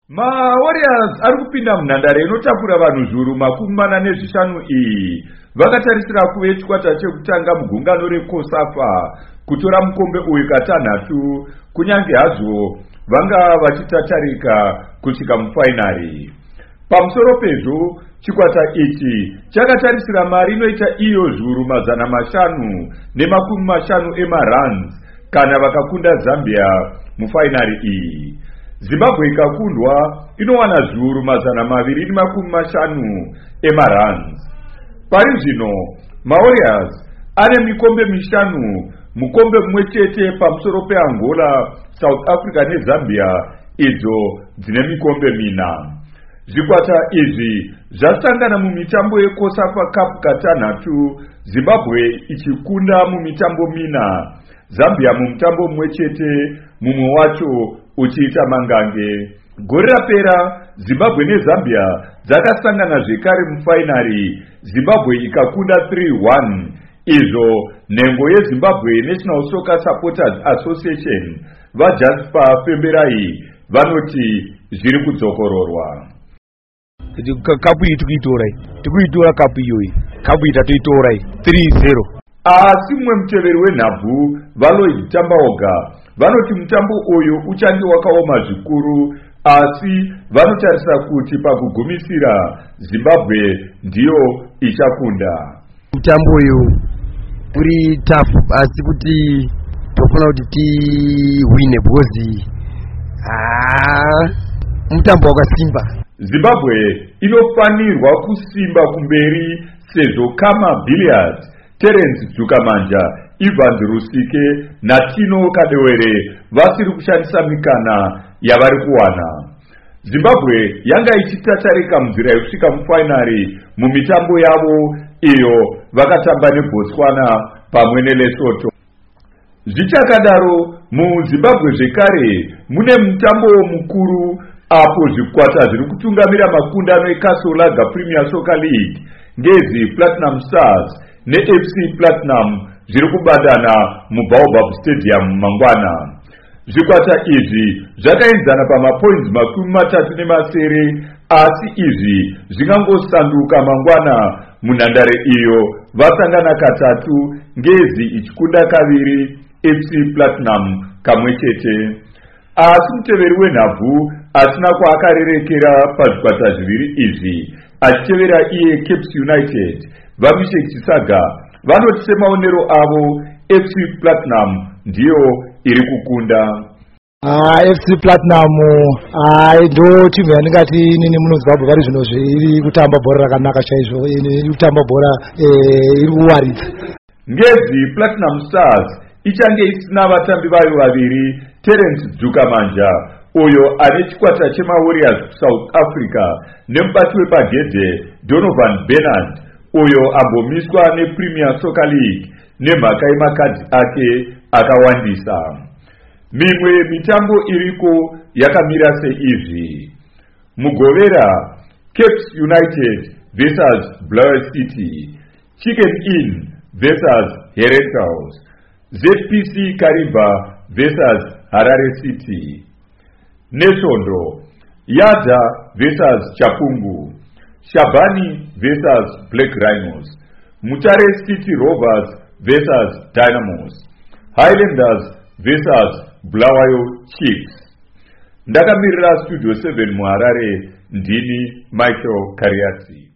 maWarriors ari kupinda munhandare inotakura vanhu zviuru 45 iyi vakatarisira kuve chikwata chekutanga mugungano rekosafa kutora mukombe uyu katanhatu kunyange hazvo vanga vachitatarika kusvika mufainari. Pamusoro pezvo chikwata ichi chakatarisira mari inoita iyo zviuru 550 emaruns kana vakakunda Zambia mufainari iyi. Zimbabwe ikakundwa inowana zviuru 250 emaruns. Pari zvino maWarriors ane mikombe 5, mukombe mumwe chete pamusoro peAngola, South Africa neZambia idzo dzine mikombe 4. Zvikwata izvi zvasangana mumitambo yeKosafa Cup katanhatu, Zimbabwe ichikunda mumitambo 4, Zambia mumutambo mumwe chete, mumwe wacho uchiita mangange. Gore rapera Zimbabwe neZambia dzakasangana zvekare mufainari, Zimbabwe ikakunda 3-1. Izvo nhengo yeZimbabwe National Soccer Supporters Association vaJasper Femberai vanoti zviri kudzokororwa. Kapu iyi tikuitora kapu iyoyi, kapu iyi tatoitora 3-0. Asi mumwe muteveri wenhabvu vaLloyd Tambaoga vanoti mutambo uyu uchange wakaoma zvikuru, asi vanotarisa kuti pakugumisira Zimbabwe ndiyo ichakunda. Mutambo uyu uri tough, asi kuti tofuna kuti tiwine because mutambo wakasimba. Zimbabwe inofanirwa kusimba kumberi sezvo Kama Billiards, Terence Dzukamanja, Ivan Rusike naTino Kadewere vasiri kushandisa mikana yavari kuwana. Zimbabwe yanga ichitatarika munzira yekusvika mufainari mumitambo yavo iyo vakatamba neBotswana pamwe neLesotho. Zvichakadaro muZimbabwe zvekare mune mutambo mukuru apo zvikwata zviri kutungamira makundano eKasolaga Premier Soccer League ngezi Platinum Stars neFC Platinum zviri kubadana muBaobab Stadium mangwana. Zvikwata izvi zvakaenzana pamapoints 37, asi izvi zvingangosanduka mangwana munhandare iyo vasangana katatu, ngezi ichikunda kaviri, FC Platinum kamwe chete. Asi muteveri wenhabvu asina kwaakarerekera pazvikwata zviviri izvi, achitevera iye Caps United vaMishek Chisaga vanoti semaonero avo FC Platinum ndiyo iri kukunda. FC Platinum ndo timu yandingati nini muno Zimbabwe vari zvino iri kutamba bhora rakanaka chaizvo, iri kutamba bhora iri kuwaridza. Ngezi Platinum Stars ichange isina vatambi vayo vaviri, Terence Dzukamanja uyo ane chikwata chemaWarriors South Africa nemubati wepagedhe Donovan Bernard uyo ambomiswa nePremier Soccer League nemhaka yemakadhi ake akawandisa. Mimwe mitambo iriko yakamira seizvi: Mugovera Caps United vs Blair City, Chicken Inn vs Herentals, ZPC Kariba vs Harare City. Neshondo Yadza vs Chapungu, Shabani vs Black Rhinos, Mutare City Rovers vs Dynamos, Highlanders vs Bulawayo Chiefs. Ndakamirira Studio 7 muHarare, ndini Michael Kariati.